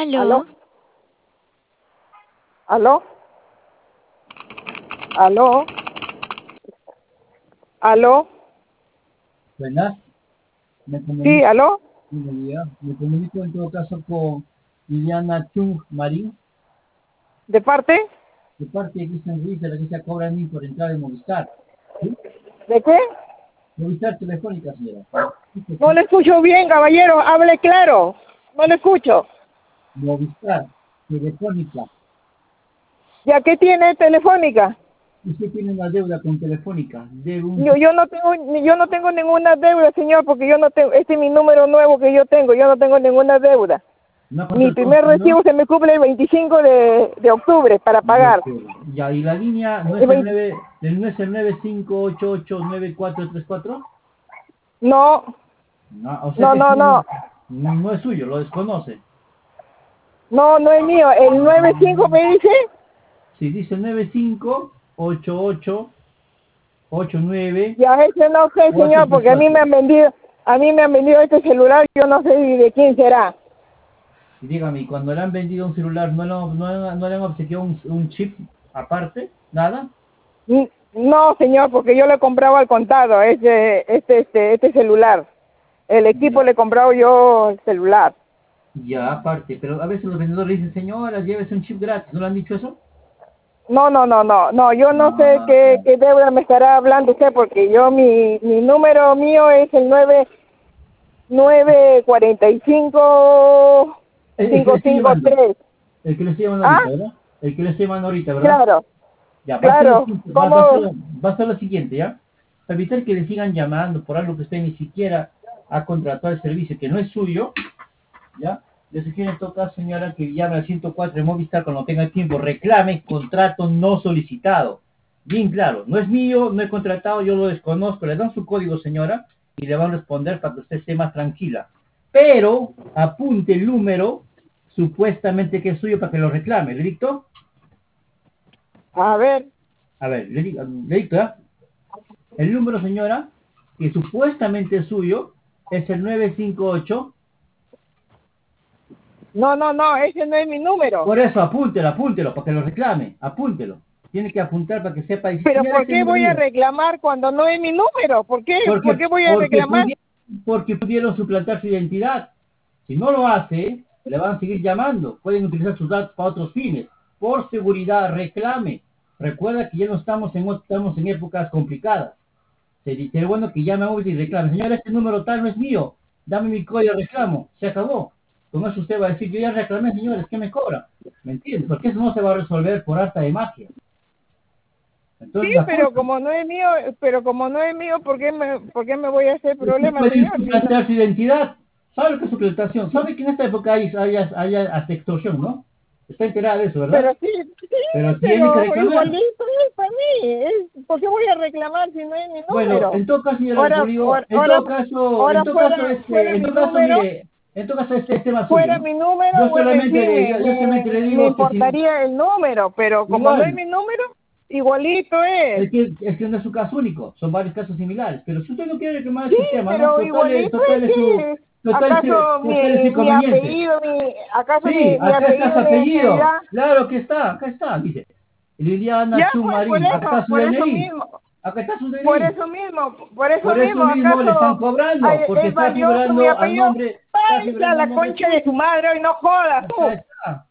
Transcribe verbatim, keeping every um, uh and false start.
¿Aló? ¿Aló? ¿Aló? ¿Aló? ¿Aló? Buenas, me Sí, comunico, ¿aló? buenos días. Me comunico en todo caso con Liliana Chung Marín, ¿De parte? de parte de Cristian Ruiz, de la que se cobra a mí por entrar en Movistar. ¿Sí? ¿De qué? Movistar Telefónica, señora. ¿Sí? No le escucho bien, caballero. Hable claro. No le escucho. Movistar Telefónica. ¿Ya qué tiene Telefónica? Usted tiene una deuda con Telefónica de un... Yo, yo no tengo yo no tengo ninguna deuda, señor, porque yo no tengo, este es mi número nuevo que yo tengo. Yo no tengo ninguna deuda. ¿No ha Mi contratado primer un señor? recibo se me cumple el veinticinco de, de octubre para Yo pagar. creo. Ya, y la línea no El es el veinte nueve, no es el nueve cinco ocho ocho nueve cuatro tres cuatro. No, No, o sea no, que ese no, no. número no no es suyo, lo desconoce. No, no es mío. El nueve cinco me dice. Si dice nueve cinco ocho ocho ocho nueve Ya ese no sé, cuatro señor, tres porque a mí me cuatro. han vendido, a mí me han vendido este celular, yo no sé ni de quién será. Y dígame, cuando le han vendido un celular, ¿no, lo- no, no le han obsequiado un, un chip aparte? ¿Nada? N- No, señor, porque yo le compraba al contado este, este, este, este celular. El equipo Ya, le he comprado yo el celular. ya, aparte. Pero a veces los vendedores dicen, señora, llévese un chip gratis. ¿No le han dicho eso? No, no, no, no, no, yo no sé Ah, qué, qué deuda me estará hablando usted, porque yo, mi, mi número mío es el nueve, nueve cuarenta y cinco, el, el que cinco le estoy cinco llamando. tres. El que le estoy llamando ¿Ah? ahorita, ¿verdad? El que le estoy llamando ahorita, ¿verdad? Claro, Ya, va a ser lo claro, siguiente, va, va a ser, ¿cómo? lo- va a ser lo siguiente, ¿ya? Para evitar que le sigan llamando por algo que usted ni siquiera ha contratado el servicio, que no es suyo, ¿ya? Le sugiero en todo caso, señora, que llame al ciento cuatro de Movistar cuando tenga tiempo, reclame contrato no solicitado. Bien claro, no es mío, no he contratado, yo lo desconozco, le dan su código, señora, y le van a responder para que usted esté más tranquila. Pero apunte el número supuestamente que es suyo para que lo reclame. ¿Le dicto? A ver. A ver, le, di- le dicto, ¿ya? El número, señora, que supuestamente es suyo, es el nueve cinco ocho. No, no, no, ese no es mi número. Por eso, apúntelo, apúntelo, para que lo reclame, apúntelo. Tiene que apuntar para que sepa, y dice, Pero señora, ¿por este qué número voy a mío. reclamar cuando no es mi número? ¿Por qué? ¿Por Porque, qué voy a porque, reclamar? pudieron, porque pudieron suplantar su identidad. Si no lo hace, le van a seguir llamando. Pueden utilizar sus datos para otros fines. Por seguridad, reclame. Recuerda que ya no estamos en, estamos en épocas complicadas. Sería bueno que llame a Móvil y reclame. Señora, este número tal no es mío. Dame mi código de reclamo. Se acabó. Con eso usted va a decir, yo ya reclamé, señores, ¿qué me cobra? ¿Me entiende? Porque eso no se va a resolver por arte de magia. Sí, Entonces la pero cosa, como no es mío, pero como no es mío, ¿por qué me, por qué me voy a hacer usted problema, puede señor? Si no- suplantar su identidad. ¿Sabe lo que es suplantación? ¿Sabe que en esta época hay, hay, hay hasta extorsión, no? Está enterada de eso, ¿verdad? Pero sí, sí, Pero tiene que pero reclamar. igualito es para mí. Es, ¿por qué voy a reclamar si no es mi Bueno, número? en todo caso, señora, como Ahora, digo, ahora, en ahora, todo caso, en ahora todo caso, fuera, este, fuera en mi todo caso, número, mire, en todo caso, este es tema suyo, fuera ¿no? mi número, Yo bueno, sí, solamente le, me, yo, yo solamente le me, me digo que si, importaría el número, pero como no es igual, mi número, igualito es. es que, es que no es su caso único, son varios casos similares, pero si usted no quiere reclamar Sí, este tema, ¿no? pero Total, es- igualito total es es su, que, total es, ¿acaso total es mi, mi inconveniente. apellido, mi, acaso Sí, mi, mi acá está su apellido es de apellido, identidad? claro que está, acá está, dice, Liliana Ya, pues, por Chumarín, acá eso, está su por eso D N I, mismo, acá está su por D N I. eso mismo, por eso Por eso mismo, mismo le están ¿acaso cobrando, ay, porque es está valioso mi figurando al apellido? nombre, está Váyase a figurando al la nombre concha de suyo. su madre y no jodas Acá tú. está.